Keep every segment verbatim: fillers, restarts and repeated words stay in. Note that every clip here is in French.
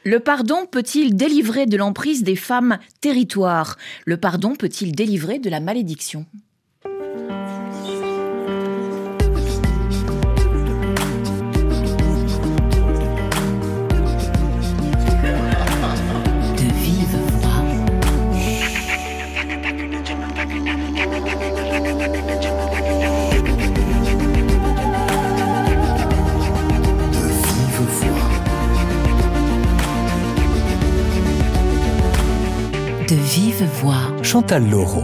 Le pardon peut-il délivrer de l'emprise des femmes territoires ? Le pardon peut-il délivrer de la malédiction ? De vive voix. Chantal Laureau.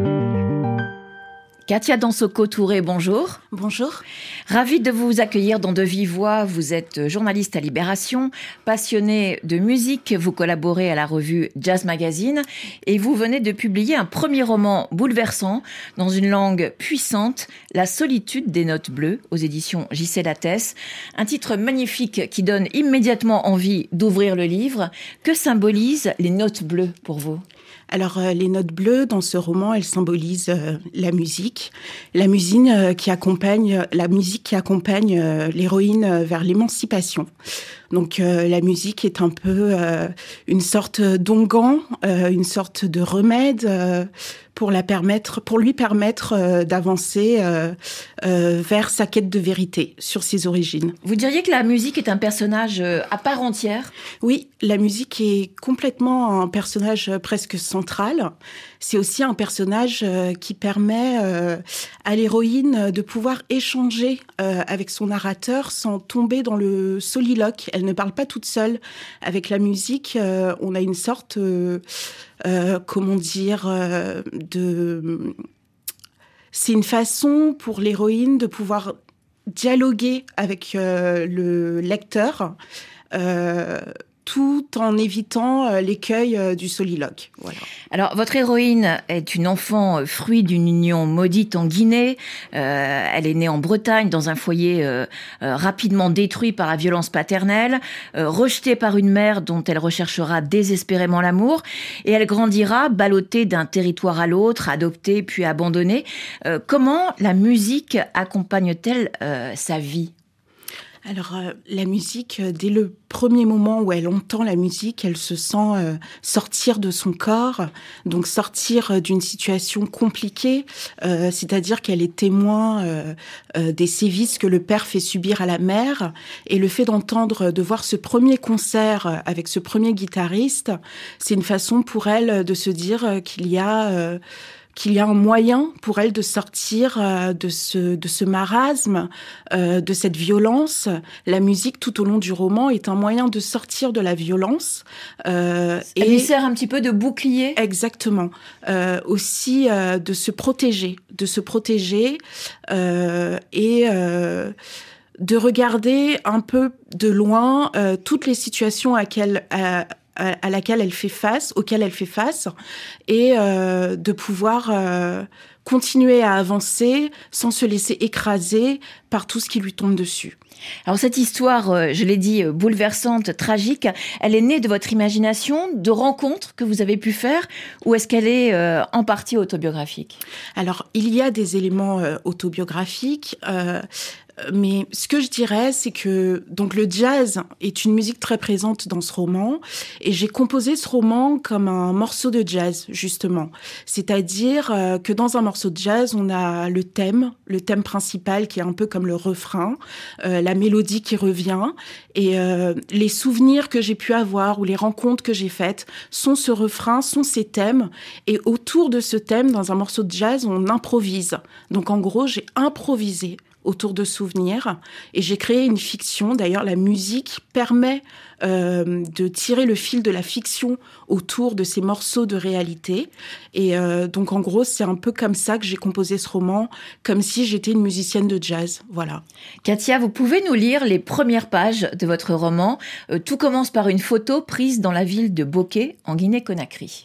Katia Dansoko-Touré, bonjour. Bonjour. Ravie de vous accueillir dans De Vive Voix. Vous êtes journaliste à Libération, passionnée de musique. Vous collaborez à la revue Jazz Magazine et vous venez de publier un premier roman bouleversant dans une langue puissante, La solitude des notes bleues, aux éditions J C Lattès. Un titre magnifique qui donne immédiatement envie d'ouvrir le livre. Que symbolisent les notes bleues pour vous ? Alors, euh, les notes bleues, dans ce roman, elles symbolisent euh, la musique. La musique euh, qui accompagne, la musique qui accompagne euh, l'héroïne euh, vers l'émancipation. Donc, euh, la musique est un peu euh, une sorte d'onguent, euh, une sorte de remède euh, pour la permettre, pour lui permettre euh, d'avancer euh, euh, vers sa quête de vérité sur ses origines. Vous diriez que la musique est un personnage euh, à part entière ? Oui, la musique est complètement un personnage presque central. C'est aussi un personnage euh, qui permet euh, à l'héroïne de pouvoir échanger euh, avec son narrateur sans tomber dans le soliloque. Elle ne parle pas toute seule. Avec la musique, euh, on a une sorte, euh, euh, comment dire, euh, de... C'est une façon pour l'héroïne de pouvoir dialoguer avec euh, le lecteur, euh, tout en évitant l'écueil du soliloque. Voilà. Alors, votre héroïne est une enfant fruit d'une union maudite en Guinée. Euh, elle est née en Bretagne, dans un foyer euh, euh, rapidement détruit par la violence paternelle, euh, rejetée par une mère dont elle recherchera désespérément l'amour, et elle grandira ballottée d'un territoire à l'autre, adoptée puis abandonnée. Euh, comment la musique accompagne-t-elle euh, sa vie ? Alors, euh, la musique, euh, dès le premier moment où elle entend la musique, elle se sent euh, sortir de son corps, donc sortir euh, d'une situation compliquée, euh, c'est-à-dire qu'elle est témoin euh, euh, des sévices que le père fait subir à la mère, et le fait d'entendre, de voir ce premier concert avec ce premier guitariste, c'est une façon pour elle de se dire qu'il y a... Euh, qu'il y a un moyen pour elle de sortir euh, de ce de ce marasme, euh, de cette violence. La musique, tout au long du roman, est un moyen de sortir de la violence. Euh, Elle et lui sert un petit peu de bouclier. Exactement. Euh, aussi euh, de se protéger, de se protéger euh, et euh, de regarder un peu de loin euh, toutes les situations à laquelle euh, à laquelle elle fait face, auquel elle fait face, et euh, de pouvoir euh, continuer à avancer sans se laisser écraser par tout ce qui lui tombe dessus. Alors cette histoire, je l'ai dit, bouleversante, tragique, elle est née de votre imagination, de rencontres que vous avez pu faire, ou est-ce qu'elle est euh, en partie autobiographique ? Alors, il y a des éléments euh, autobiographiques, euh, mais ce que je dirais, c'est que donc le jazz est une musique très présente dans ce roman, et j'ai composé ce roman comme un morceau de jazz, justement. C'est-à-dire euh, que dans un morceau de jazz, on a le thème, le thème principal qui est un peu comme le refrain, euh, la mélodie qui revient, et euh, les souvenirs que j'ai pu avoir ou les rencontres que j'ai faites sont ce refrain, sont ces thèmes, et autour de ce thème, dans un morceau de jazz, on improvise. Donc en gros, j'ai improvisé autour de souvenirs, et j'ai créé une fiction. D'ailleurs, la musique permet euh, de tirer le fil de la fiction autour de ces morceaux de réalité. Et euh, donc, en gros, c'est un peu comme ça que j'ai composé ce roman, comme si j'étais une musicienne de jazz. Voilà. Katia, vous pouvez nous lire les premières pages de votre roman. Euh, tout commence par une photo prise dans la ville de Bokeh, en Guinée-Conakry.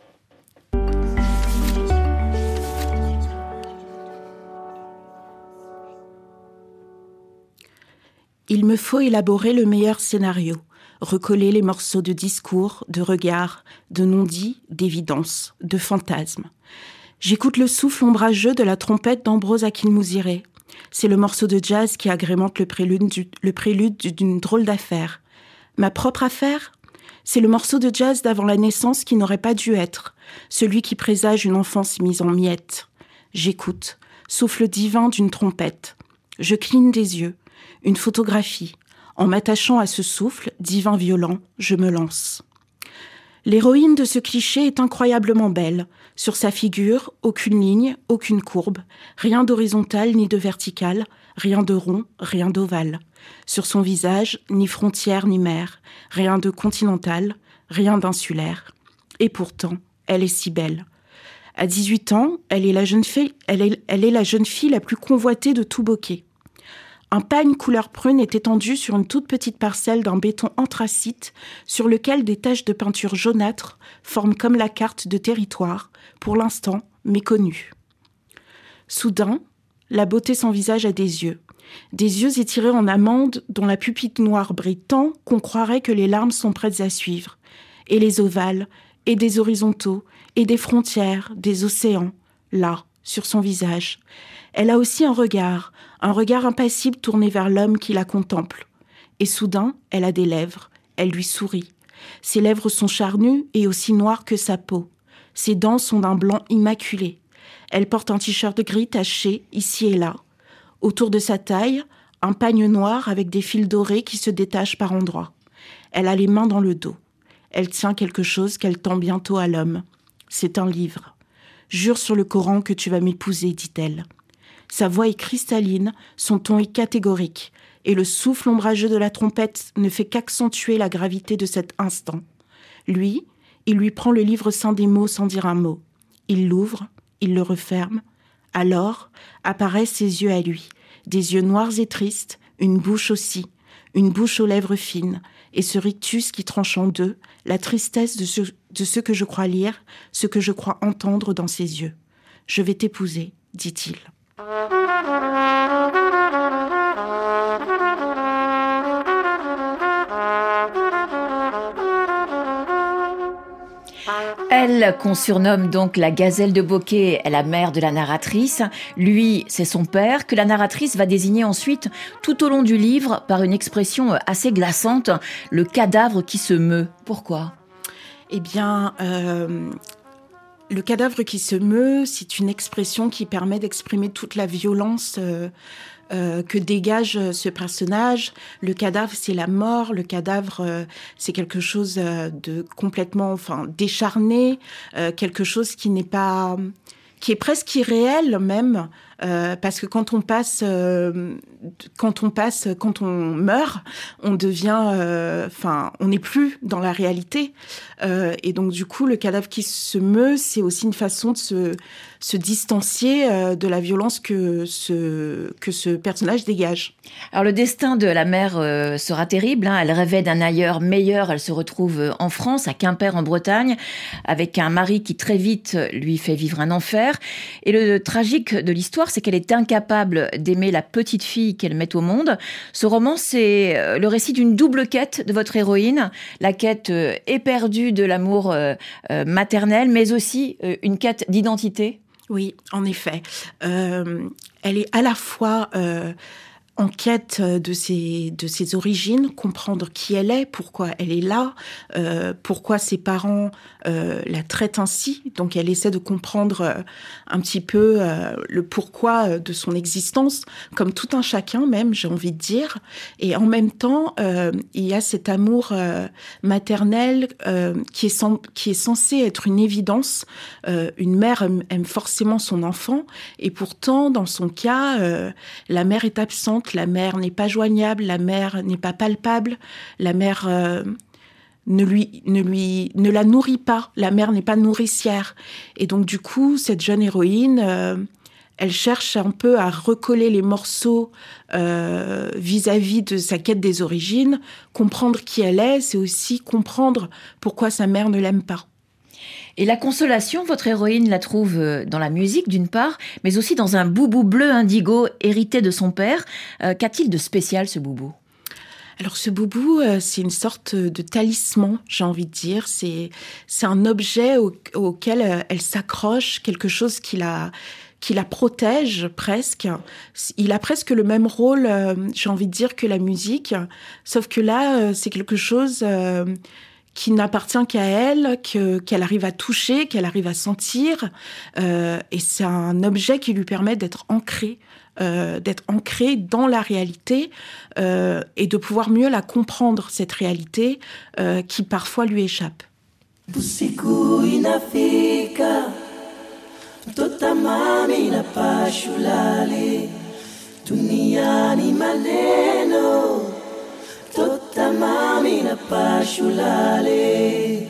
Il me faut élaborer le meilleur scénario, recoller les morceaux de discours, de regards, de non-dits, d'évidence, de fantasmes. J'écoute le souffle ombrageux de la trompette d'Ambrose Akinmusire. C'est le morceau de jazz qui agrémente le prélude, du, le prélude d'une drôle d'affaire. Ma propre affaire ? C'est le morceau de jazz d'avant la naissance qui n'aurait pas dû être, celui qui présage une enfance mise en miettes. J'écoute, souffle divin d'une trompette. Je cligne des yeux, une photographie. En m'attachant à ce souffle, divin violent, je me lance. L'héroïne de ce cliché est incroyablement belle. Sur sa figure, aucune ligne, aucune courbe, rien d'horizontal ni de vertical, rien de rond, rien d'ovale. Sur son visage, ni frontière ni mer, rien de continental, rien d'insulaire. Et pourtant, elle est si belle. À dix-huit ans, elle est la jeune fille, elle est, elle est la jeune fille la plus convoitée de tout Bokeh. Un pagne couleur prune est étendu sur une toute petite parcelle d'un béton anthracite sur lequel des taches de peinture jaunâtre forment comme la carte de territoire, pour l'instant méconnue. Soudain, la beauté sans visage a des yeux. Des yeux étirés en amande dont la pupille noire brille tant qu'on croirait que les larmes sont prêtes à suivre. Et les ovales, et des horizontaux, et des frontières, des océans, là, sur son visage. Elle a aussi un regard, un regard impassible tourné vers l'homme qui la contemple. Et soudain, elle a des lèvres, elle lui sourit. Ses lèvres sont charnues et aussi noires que sa peau. Ses dents sont d'un blanc immaculé. Elle porte un t-shirt gris taché, ici et là. Autour de sa taille, un pagne noir avec des fils dorés qui se détachent par endroits. Elle a les mains dans le dos. Elle tient quelque chose qu'elle tend bientôt à l'homme. C'est un livre. « Jure sur le Coran que tu vas m'épouser », dit-elle. Sa voix est cristalline, son ton est catégorique, et le souffle ombrageux de la trompette ne fait qu'accentuer la gravité de cet instant. Lui, il lui prend le livre saint des mots sans dire un mot. Il l'ouvre, il le referme. Alors apparaissent ses yeux à lui, des yeux noirs et tristes, une bouche aussi, une bouche aux lèvres fines, et ce rictus qui tranche en deux, la tristesse de ce, de ce que je crois lire, ce que je crois entendre dans ses yeux. « Je vais t'épouser », dit-il. Elle, qu'on surnomme donc la gazelle de Bokeh, est la mère de la narratrice. Lui, c'est son père, que la narratrice va désigner ensuite tout au long du livre par une expression assez glaçante, le cadavre qui se meut. Pourquoi ? Eh bien, euh, le cadavre qui se meut, c'est une expression qui permet d'exprimer toute la violence euh, euh, que dégage ce personnage. Le cadavre, c'est la mort. Le cadavre, euh, c'est quelque chose de complètement, enfin, décharné, euh, quelque chose qui n'est pas, qui est presque irréel même. Euh, parce que quand on passe, euh, quand on passe, quand on meurt, on devient, enfin, euh, on n'est plus dans la réalité. Euh, et donc du coup, le cadavre qui se meut, c'est aussi une façon de se, se distancier euh, de la violence que ce que ce personnage dégage. Alors le destin de la mère euh, sera terrible. Hein. Elle rêvait d'un ailleurs meilleur. Elle se retrouve en France, à Quimper en Bretagne, avec un mari qui très vite lui fait vivre un enfer. Et le tragique de l'histoire, c'est qu'elle est incapable d'aimer la petite fille qu'elle met au monde. Ce roman, c'est le récit d'une double quête de votre héroïne, la quête éperdue de l'amour maternel, mais aussi une quête d'identité. Oui, en effet. Euh, elle est à la fois euh, en quête de ses, de ses origines, comprendre qui elle est, pourquoi elle est là, euh, pourquoi ses parents euh, la traitent ainsi. Donc elle essaie de comprendre euh, un petit peu euh, le pourquoi de son existence, comme tout un chacun même, j'ai envie de dire. Et en même temps, euh, il y a cet amour euh, maternel euh, qui, est sans, qui est censé être une évidence. Euh, une mère aime, aime forcément son enfant, et pourtant, dans son cas, euh, la mère est absente. La mère n'est pas joignable, la mère n'est pas palpable, la mère euh, ne lui, ne lui, ne la nourrit pas, la mère n'est pas nourricière. Et donc du coup, cette jeune héroïne, euh, elle cherche un peu à recoller les morceaux euh, vis-à-vis de sa quête des origines. Comprendre qui elle est, c'est aussi comprendre pourquoi sa mère ne l'aime pas. Et la consolation, votre héroïne la trouve dans la musique d'une part, mais aussi dans un boubou bleu indigo hérité de son père. Euh, qu'a-t-il de spécial, ce boubou ? Alors ce boubou, euh, c'est une sorte de talisman, j'ai envie de dire. C'est, c'est un objet au, auquel euh, elle s'accroche, quelque chose qui la, qui la protège presque. Il a presque le même rôle, euh, j'ai envie de dire, que la musique, sauf que là, euh, c'est quelque chose... Euh, qui n'appartient qu'à elle, que, qu'elle arrive à toucher, qu'elle arrive à sentir. Euh, et c'est un objet qui lui permet d'être ancré, euh, d'être ancré dans la réalité euh, et de pouvoir mieux la comprendre, cette réalité euh, qui parfois lui échappe. Usiku inafika, mtoto mami napasha ulale, duniani maneno, mtoto mami napasha ulale.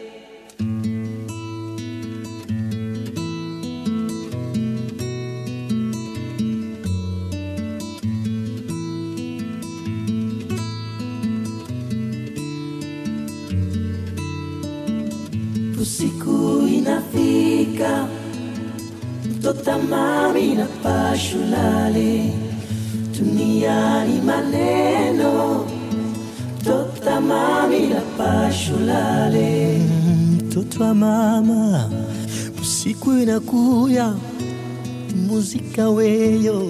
Usiku inafika, mtoto mami napasha ulale, duniani maneno, mtoto mami napasha ulale. Mtoto wa mama, usiku inakuya, muzika weyo.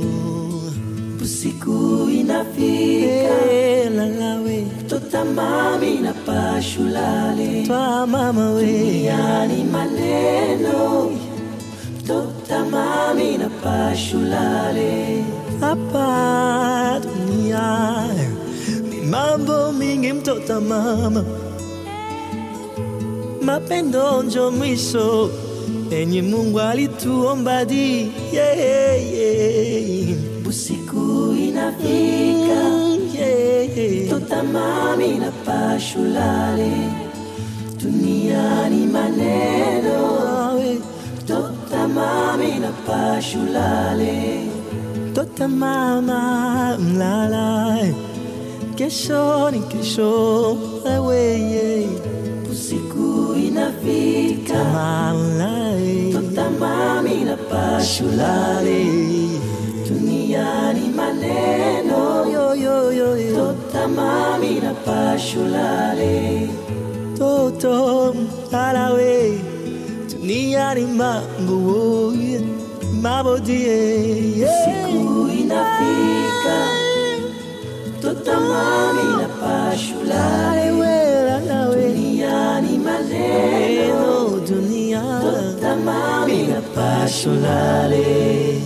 Usiku inafika, hey, lalawe, mtoto mami napasha ulale, twa mama we, duniani maneno, mtoto mami napasha ulale. hapa dunia ni mambo mingi mtoto mama, mapendo njo mwisho enye Mungu alituomba di, yeah, yeah. Usiku inafika, mm, yeah. mtoto mami napasha ulale, duniani maneno, mtoto mami napasha ulale. Mtoto mama mlala, kesho ni kesho wewe. Usiku inafika, mama mtoto mami napasha ulale, duniani maneno, yo yo yo yo, mtoto mami napasha ulale. toto mlala we, duniani mambo mabodi. Usiku inafika, mtoto mami napasha ulale, duniani maneno, dunia, mtoto mami napasha ulale.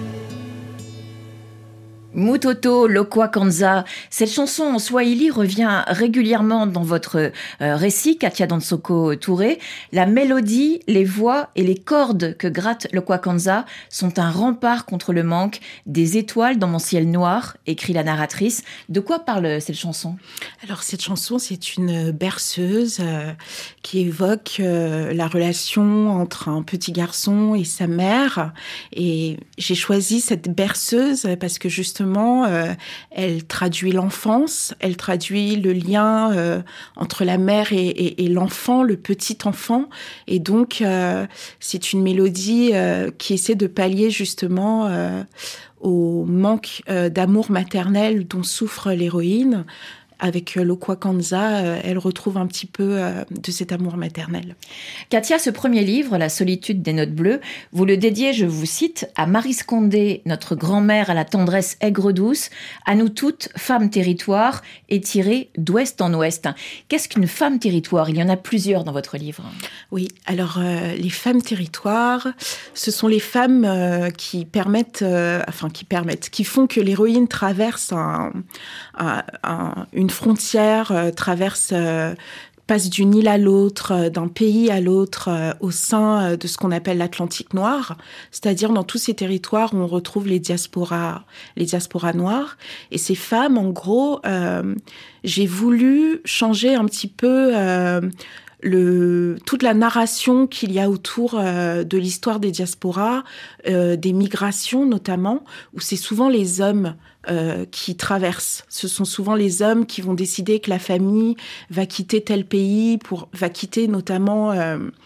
Mutoto Lokwa Kanza, cette chanson en swahili revient régulièrement dans votre euh, récit, Katia Dansoko Touré. La mélodie, les voix et les cordes que gratte Lokwa Kanza sont un rempart contre le manque. Des étoiles dans mon ciel noir, écrit la narratrice. De quoi parle cette chanson ? Alors cette chanson, c'est une berceuse euh, qui évoque euh, la relation entre un petit garçon et sa mère. Et j'ai choisi cette berceuse parce que justement, Euh, elle traduit l'enfance, elle traduit le lien euh, entre la mère et, et, et l'enfant, le petit enfant. Et donc, euh, c'est une mélodie euh, qui essaie de pallier justement euh, au manque euh, d'amour maternel dont souffre l'héroïne. Avec Lokwa Kanza, euh, elle retrouve un petit peu euh, de cet amour maternel. Katia, ce premier livre, La solitude des notes bleues, vous le dédiez, je vous cite, à Marie Scondé, notre grand-mère à la tendresse aigre-douce, à nous toutes, femmes territoire, et tirée d'ouest en ouest. Qu'est-ce qu'une femme territoire ? Il y en a plusieurs dans votre livre. Oui, alors euh, les femmes territoires, ce sont les femmes euh, qui permettent, euh, enfin qui permettent, qui font que l'héroïne traverse un, un, un, une frontière, euh, traverse, euh, passe d'une île à l'autre, euh, d'un pays à l'autre, euh, au sein euh, de ce qu'on appelle l'Atlantique noir, c'est-à-dire dans tous ces territoires où on retrouve les diasporas, les diasporas noires. Et ces femmes, en gros, euh, j'ai voulu changer un petit peu euh, le, toute la narration qu'il y a autour euh, de l'histoire des diasporas, euh, des migrations notamment, où c'est souvent les hommes euh, qui traversent. Ce sont souvent les hommes qui vont décider que la famille va quitter tel pays, pour, va quitter notamment euh,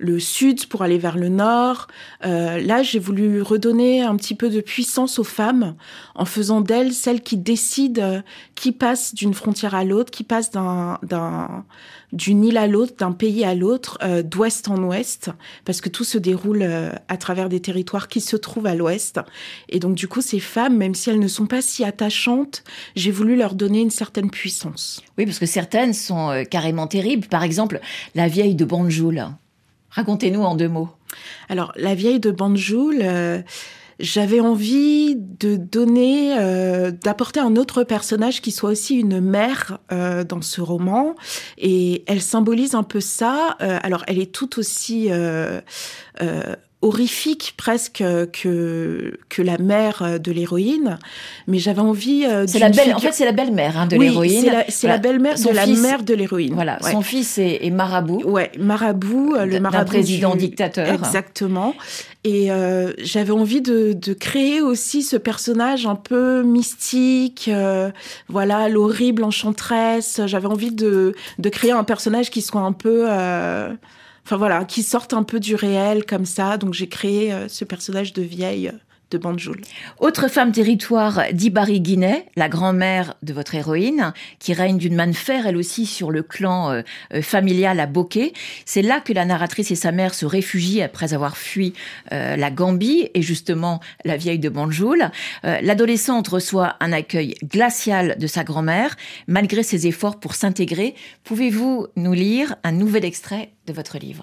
le sud pour aller vers le nord. Euh, là, j'ai voulu redonner un petit peu de puissance aux femmes en faisant d'elles celles qui décident, euh, qui passent d'une frontière à l'autre, qui passent d'un, d'un, d'une île à l'autre, d'un pays à l'autre, euh, d'ouest en ouest, parce que tout se déroule euh, à travers des territoires qui se trouvent à l'ouest. Et donc, du coup, ces femmes, même si elles ne sont pas si attachantes, j'ai voulu leur donner une certaine puissance. Oui, parce que certaines sont euh, carrément terribles. Par exemple, la vieille de Banjoul. Racontez-nous en deux mots. Alors, la vieille de Banjoul, euh, j'avais envie de donner, euh, d'apporter un autre personnage qui soit aussi une mère euh, dans ce roman. Et elle symbolise un peu ça. Euh, alors, elle est tout aussi... Euh, euh, horrifique presque que que la mère de l'héroïne, mais j'avais envie euh, c'est la belle figure... en fait c'est la belle-mère hein, de oui, l'héroïne. c'est la, c'est voilà. la belle-mère son de la fils... mère de l'héroïne. Voilà, ouais. Son fils est, est marabout. Ouais, marabout, le marabout d'un président du... dictateur. Exactement. Et euh, j'avais envie de de créer aussi ce personnage un peu mystique, euh, voilà, l'horrible enchanteresse. J'avais envie de de créer un personnage qui soit un peu euh, Enfin voilà, qui sortent un peu du réel comme ça. Donc j'ai créé euh, ce personnage de vieille euh, de Banjoul. Autre femme territoire d'Ibari Guinée, la grand-mère de votre héroïne, qui règne d'une main de fer, elle aussi, sur le clan euh, euh, familial à Bokeh. C'est là que la narratrice et sa mère se réfugient après avoir fui euh, la Gambie et justement la vieille de Banjoul. Euh, l'adolescente reçoit un accueil glacial de sa grand-mère, malgré ses efforts pour s'intégrer. Pouvez-vous nous lire un nouvel extrait de votre livre ?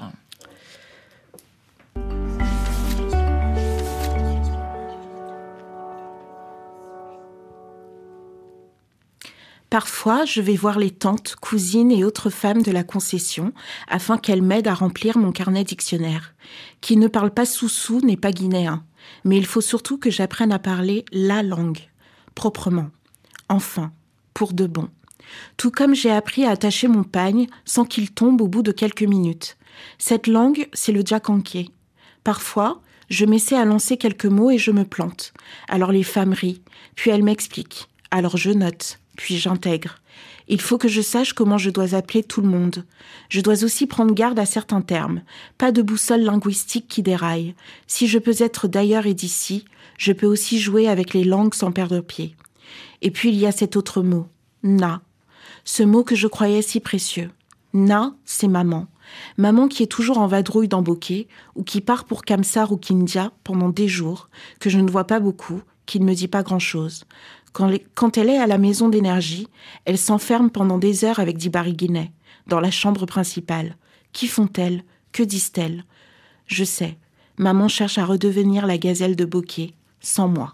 Parfois, je vais voir les tantes, cousines et autres femmes de la concession afin qu'elles m'aident à remplir mon carnet dictionnaire. Qui ne parle pas soussou n'est pas guinéen, mais il faut surtout que j'apprenne à parler la langue, proprement, enfin, pour de bon. Tout comme j'ai appris à attacher mon pagne sans qu'il tombe au bout de quelques minutes. Cette langue, c'est le djakanké. Parfois, je m'essaie à lancer quelques mots et je me plante. Alors les femmes rient, puis elles m'expliquent. Alors je note. Puis j'intègre. Il faut que je sache comment je dois appeler tout le monde. Je dois aussi prendre garde à certains termes. Pas de boussole linguistique qui déraille. Si je peux être d'ailleurs et d'ici, je peux aussi jouer avec les langues sans perdre pied. Et puis il y a cet autre mot, na. Ce mot que je croyais si précieux. Na, c'est maman. Maman qui est toujours en vadrouille dans Bokeh, ou qui part pour Kamsar ou Kindia pendant des jours, que je ne vois pas beaucoup, qui ne me dit pas grand-chose. Quand, les, quand elle est à la maison d'énergie, elle s'enferme pendant des heures avec d'Ibari Guinée, dans la chambre principale. Qui font-elles ? Que disent-elles ? Je sais, maman cherche à redevenir la gazelle de Bokeh, sans moi.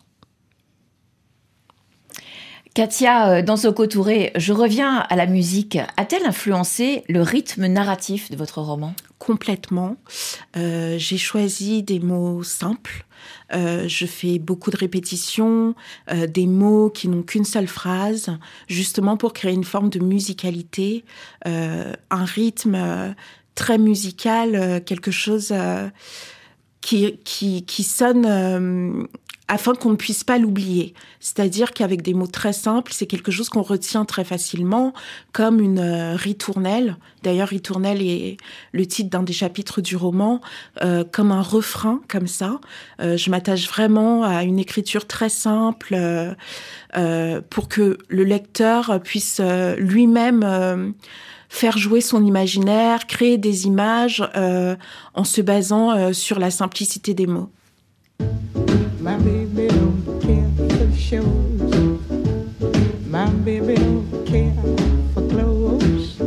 Katia Dansoko-Touré, je reviens à la musique. A-t-elle influencé le rythme narratif de votre roman ? Complètement. Euh, j'ai choisi des mots simples. Euh, je fais beaucoup de répétitions, euh, des mots qui n'ont qu'une seule phrase, justement pour créer une forme de musicalité, euh, un rythme euh, très musical, euh, quelque chose euh, qui, qui, qui sonne... Euh, afin qu'on ne puisse pas l'oublier. C'est-à-dire qu'avec des mots très simples, c'est quelque chose qu'on retient très facilement, comme une euh, ritournelle. D'ailleurs, ritournelle est le titre d'un des chapitres du roman, euh, comme un refrain, comme ça. Euh, je m'attache vraiment à une écriture très simple euh, euh, pour que le lecteur puisse euh, lui-même... Euh, faire jouer son imaginaire, créer des images euh, en se basant euh, sur la simplicité des mots. My baby don't care for shows. My baby don't care for clothes.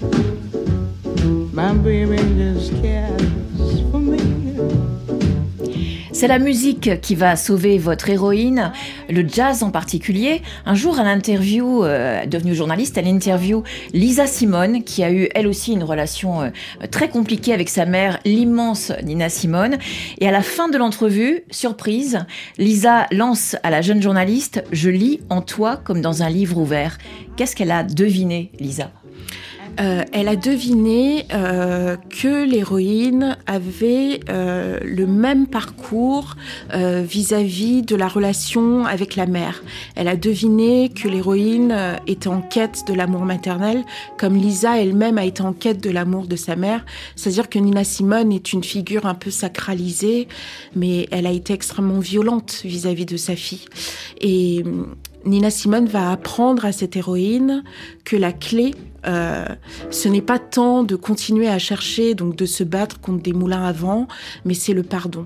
My baby just cares for me. C'est la musique qui va sauver votre héroïne, le jazz en particulier. Un jour, à l'interview, euh, devenue journaliste, elle interview Lisa Simone, qui a eu elle aussi une relation euh, très compliquée avec sa mère, l'immense Nina Simone. Et à la fin de l'entrevue, surprise, Lisa lance à la jeune journaliste « Je lis en toi comme dans un livre ouvert ». Qu'est-ce qu'elle a deviné, Lisa ? Euh, elle a deviné euh, que l'héroïne avait euh, le même parcours euh, vis-à-vis de la relation avec la mère. Elle a deviné que l'héroïne euh, était en quête de l'amour maternel, comme Lisa elle-même a été en quête de l'amour de sa mère. C'est-à-dire que Nina Simone est une figure un peu sacralisée, mais elle a été extrêmement violente vis-à-vis de sa fille. Et Nina Simone va apprendre à cette héroïne que la clé, euh, ce n'est pas tant de continuer à chercher, donc de se battre contre des moulins à vent, mais c'est le pardon.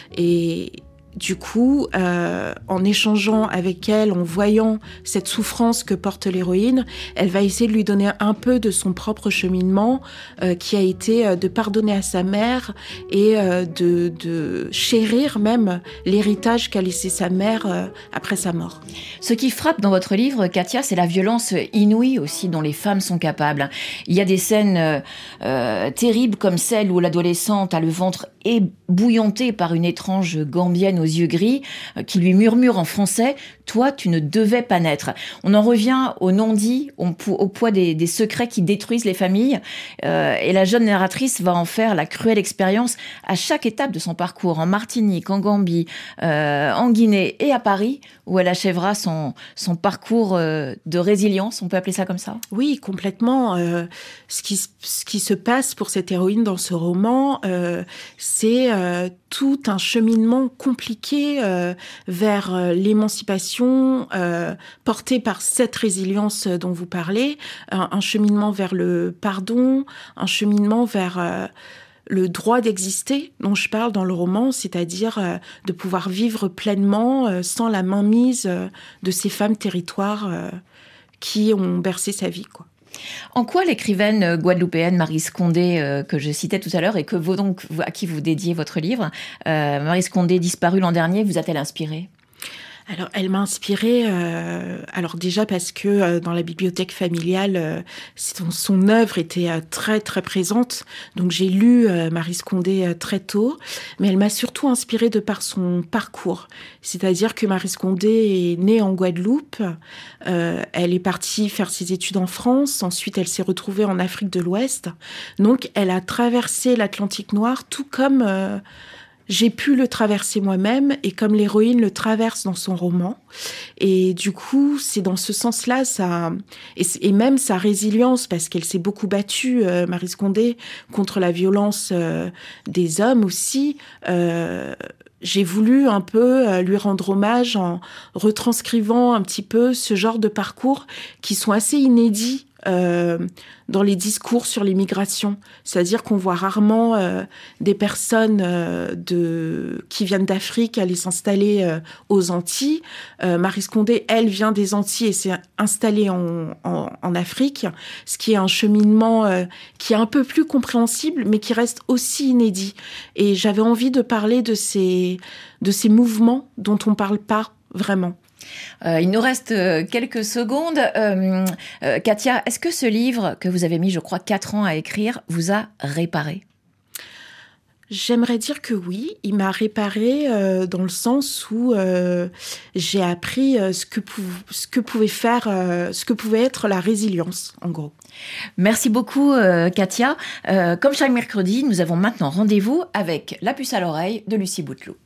Et du coup, euh, en échangeant avec elle, en voyant cette souffrance que porte l'héroïne, elle va essayer de lui donner un peu de son propre cheminement, euh, qui a été euh, de pardonner à sa mère et euh, de, de chérir même l'héritage qu'a laissé sa mère euh, après sa mort. Ce qui frappe dans votre livre, Katia, c'est la violence inouïe aussi dont les femmes sont capables. Il y a des scènes euh, euh, terribles comme celle où l'adolescente a le ventre ébouillanté par une étrange gambienne aux yeux gris euh, qui lui murmure en français « Toi, tu ne devais pas naître ». On en revient au non-dit, au, au poids des, des secrets qui détruisent les familles. Euh, et la jeune narratrice va en faire la cruelle expérience à chaque étape de son parcours, en Martinique, en Gambie, euh, en Guinée et à Paris, où elle achèvera son, son parcours euh, de résilience, on peut appeler ça comme ça ? Oui, complètement. Euh, ce, qui, ce qui se passe pour cette héroïne dans ce roman, euh, c'est euh, tout un cheminement compliqué euh, vers euh, l'émancipation euh, portée par cette résilience dont vous parlez, un, un cheminement vers le pardon, un cheminement vers... Euh, le droit d'exister dont je parle dans le roman, c'est-à-dire euh, de pouvoir vivre pleinement euh, sans la mainmise euh, de ces femmes territoires euh, qui ont bercé sa vie, quoi. En quoi l'écrivaine guadeloupéenne Maryse Condé, euh, que je citais tout à l'heure et que vous, donc, à qui vous dédiez votre livre, euh, Maryse Condé, disparue l'an dernier, vous a-t-elle inspirée ? Alors, elle m'a inspirée, euh, alors déjà parce que euh, dans la bibliothèque familiale, euh, son, son œuvre était euh, très, très présente. Donc, j'ai lu euh, Maryse Condé euh, très tôt. Mais elle m'a surtout inspirée de par son parcours. C'est-à-dire que Maryse Condé est née en Guadeloupe. Euh, elle est partie faire ses études en France. Ensuite, elle s'est retrouvée en Afrique de l'Ouest. Donc, elle a traversé l'Atlantique noir, tout comme... Euh, j'ai pu le traverser moi-même et comme l'héroïne le traverse dans son roman. Et du coup, c'est dans ce sens-là, ça, et, et même sa résilience, parce qu'elle s'est beaucoup battue, euh, Maryse Condé, contre la violence euh, des hommes aussi. Euh, j'ai voulu un peu euh, lui rendre hommage en retranscrivant un petit peu ce genre de parcours qui sont assez inédits Euh, dans les discours sur l'immigration. C'est-à-dire qu'on voit rarement euh, des personnes euh, de, qui viennent d'Afrique aller s'installer euh, aux Antilles. Euh, Maryse Condé, elle, vient des Antilles et s'est installée en, en, en Afrique, ce qui est un cheminement euh, qui est un peu plus compréhensible, mais qui reste aussi inédit. Et j'avais envie de parler de ces, de ces mouvements dont on ne parle pas vraiment. Euh, il nous reste euh, quelques secondes. Euh, euh, Katia, est-ce que ce livre, que vous avez mis, je crois, quatre ans à écrire, vous a réparé ? J'aimerais dire que oui, il m'a réparé euh, dans le sens où euh, j'ai appris euh, ce que pou- ce que pouvait faire, euh, ce que pouvait être la résilience, en gros. Merci beaucoup, euh, Katia. Euh, comme chaque mercredi, nous avons maintenant rendez-vous avec La puce à l'oreille de Lucie Bouteloup.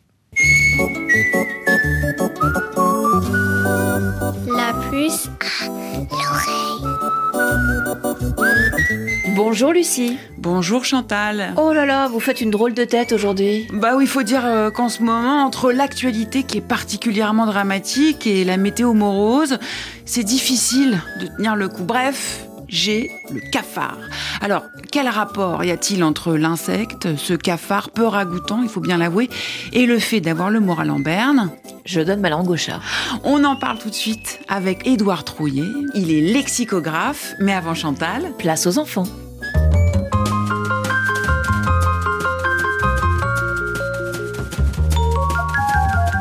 La puce à l'oreille. Bonjour Lucie. Bonjour Chantal. Oh là là, vous faites une drôle de tête aujourd'hui. Bah oui, il faut dire euh, qu'en ce moment, entre l'actualité qui est particulièrement dramatique et la météo morose, c'est difficile de tenir le coup. Bref, j'ai le cafard. Alors, quel rapport y a-t-il entre l'insecte, ce cafard peu ragoûtant, il faut bien l'avouer, et le fait d'avoir le moral en berne ? Je donne ma langue au chat. On en parle tout de suite avec Édouard Trouillet. Il est lexicographe, mais avant Chantal... Place aux enfants.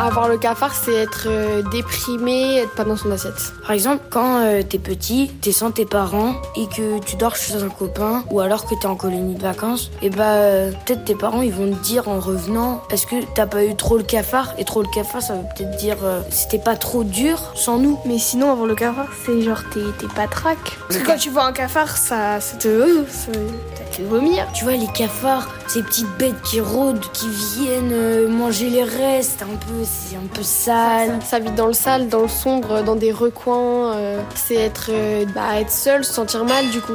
Avoir le cafard, c'est être euh, déprimé, être pas dans son assiette. Par exemple, quand euh, t'es petit, t'es sans tes parents et que tu dors chez un copain ou alors que t'es en colonie de vacances, et bah euh, peut-être tes parents ils vont te dire en revenant, est-ce que t'as pas eu trop le cafard? Et trop le cafard, ça veut peut-être dire euh, c'était pas trop dur sans nous. Mais sinon, avoir le cafard, c'est genre t'es, t'es patraque. Parce que quand tu vois un cafard, ça, ça te, euh, ça, ça te fait vomir. Tu vois les cafards, ces petites bêtes qui rôdent, qui viennent euh, manger les restes, un peu, c'est un peu sale. Ça, ça vit dans le sale, dans le sombre, dans des recoins. Euh, c'est être, euh, bah, être seul, se sentir mal du coup.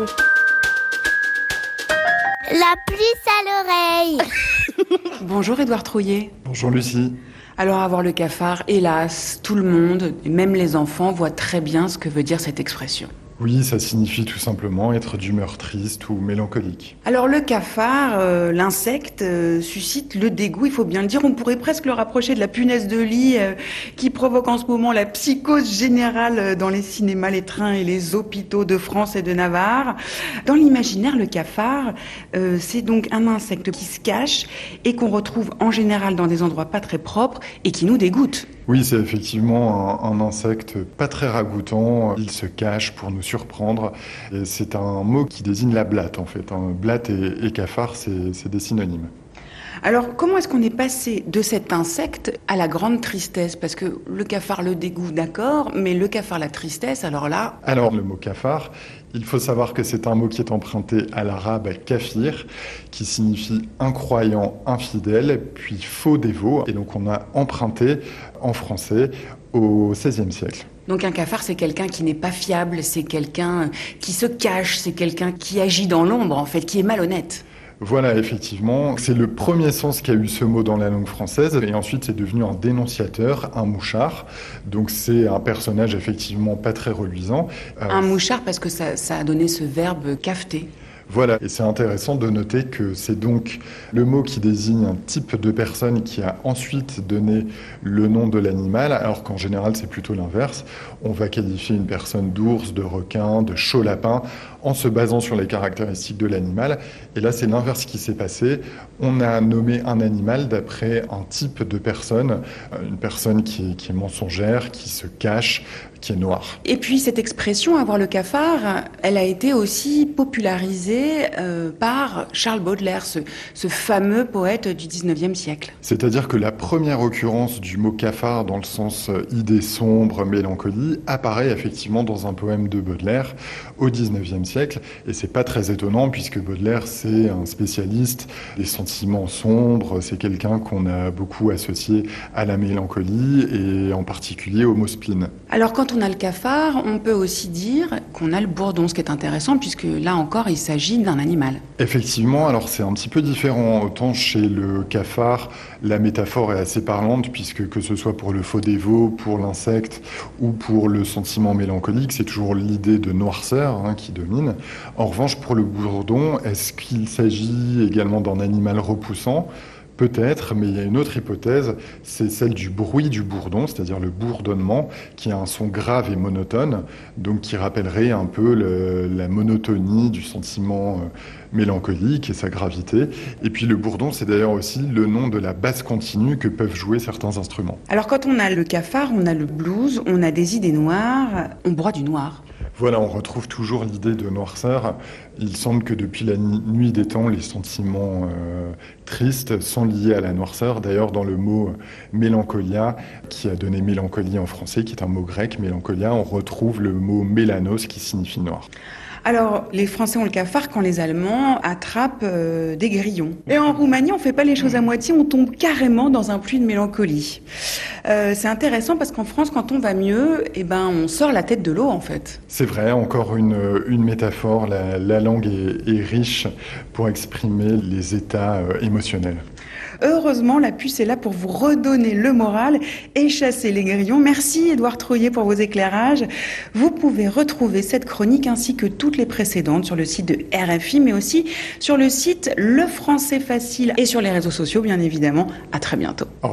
La puce à l'oreille. Bonjour Édouard Trouillet. Bonjour Lucie. Alors avoir le cafard, hélas, tout le monde, et même les enfants, voient très bien ce que veut dire cette expression. Oui, ça signifie tout simplement être d'humeur triste ou mélancolique. Alors le cafard, euh, l'insecte, euh, suscite le dégoût, il faut bien le dire. On pourrait presque le rapprocher de la punaise de lit euh, qui provoque en ce moment la psychose générale dans les cinémas, les trains et les hôpitaux de France et de Navarre. Dans l'imaginaire, le cafard, euh, c'est donc un insecte qui se cache et qu'on retrouve en général dans des endroits pas très propres et qui nous dégoûte. Oui, c'est effectivement un, un insecte pas très ragoûtant. Il se cache pour nous surprendre. Et c'est un mot qui désigne la blatte, en fait. Hein. Blatte et, et cafard, c'est, c'est des synonymes. Alors, comment est-ce qu'on est passé de cet insecte à la grande tristesse? Parce que le cafard, le dégoût, d'accord, mais le cafard, la tristesse, alors là... Alors, le mot cafard, il faut savoir que c'est un mot qui est emprunté à l'arabe kafir, qui signifie incroyant, infidèle, puis faux dévot. Et donc, on a emprunté en français au seizième siècle. Donc un cafard, c'est quelqu'un qui n'est pas fiable, c'est quelqu'un qui se cache, c'est quelqu'un qui agit dans l'ombre, en fait, qui est malhonnête. Voilà, effectivement, c'est le premier sens qu'a eu ce mot dans la langue française, et ensuite c'est devenu un dénonciateur, un mouchard. Donc c'est un personnage effectivement pas très reluisant. Euh, un mouchard parce que ça, ça a donné ce verbe cafeter. Voilà, et c'est intéressant de noter que c'est donc le mot qui désigne un type de personne qui a ensuite donné le nom de l'animal, alors qu'en général c'est plutôt l'inverse. On va qualifier une personne d'ours, de requin, de chaud lapin, en se basant sur les caractéristiques de l'animal. Et là, c'est l'inverse qui s'est passé. On a nommé un animal d'après un type de personne, une personne qui est, qui est mensongère, qui se cache, qui est noire. Et puis cette expression, avoir le cafard, elle a été aussi popularisée euh, par Charles Baudelaire, ce, ce fameux poète du dix-neuvième siècle. C'est-à-dire que la première occurrence du mot cafard dans le sens idée sombre, mélancolie, apparaît effectivement dans un poème de Baudelaire au dix-neuvième siècle. Et c'est pas très étonnant puisque Baudelaire, c'est un spécialiste des sentiments sombres, c'est quelqu'un qu'on a beaucoup associé à la mélancolie et en particulier au mot spleen. Alors quand on a le cafard, on peut aussi dire qu'on a le bourdon, ce qui est intéressant puisque là encore il s'agit d'un animal. Effectivement, alors c'est un petit peu différent. Autant chez le cafard, la métaphore est assez parlante puisque que ce soit pour le faux dévot, pour l'insecte ou pour le sentiment mélancolique, c'est toujours l'idée de noirceur hein, qui domine. En revanche, pour le bourdon, est-ce qu'il s'agit également d'un animal repoussant ? Peut-être, mais il y a une autre hypothèse, c'est celle du bruit du bourdon, c'est-à-dire le bourdonnement, qui a un son grave et monotone, donc qui rappellerait un peu le, la monotonie du sentiment euh, mélancolique et sa gravité. Et puis le bourdon, c'est d'ailleurs aussi le nom de la basse continue que peuvent jouer certains instruments. Alors quand on a le cafard, on a le blues, on a des idées noires, on broie du noir. Voilà, on retrouve toujours l'idée de noirceur. Il semble que depuis la nuit des temps, les sentiments euh, tristes sont liés à la noirceur. D'ailleurs, dans le mot mélancolia, qui a donné mélancolie en français, qui est un mot grec, mélancolia, on retrouve le mot mélanos, qui signifie noir. Alors, les Français ont le cafard quand les Allemands attrapent euh, des grillons. Et en Roumanie, on fait pas les choses à moitié, on tombe carrément dans un puits de mélancolie. Euh, c'est intéressant parce qu'en France, quand on va mieux, eh ben, on sort la tête de l'eau, en fait. C'est vrai, encore une, une métaphore. La, la langue est, est riche pour exprimer les états euh, émotionnels. Heureusement, la puce est là pour vous redonner le moral et chasser les grillons. Merci Édouard Trouillet pour vos éclairages. Vous pouvez retrouver cette chronique ainsi que toutes les précédentes sur le site de R F I, mais aussi sur le site Le Français Facile et sur les réseaux sociaux, bien évidemment. À très bientôt. Au revoir.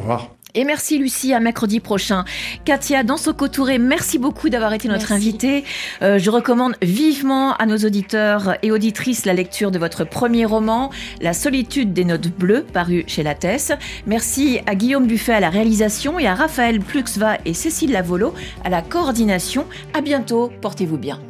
Et merci Lucie, à mercredi prochain. Katia Dansoko-Touré, merci beaucoup d'avoir été notre Merci. invitée. Euh, je recommande vivement à nos auditeurs et auditrices la lecture de votre premier roman, La solitude des notes bleues, paru chez Lattès. Merci à Guillaume Buffet à la réalisation et à Raphaël Pluxva et Cécile Lavolo à la coordination. À bientôt, portez-vous bien.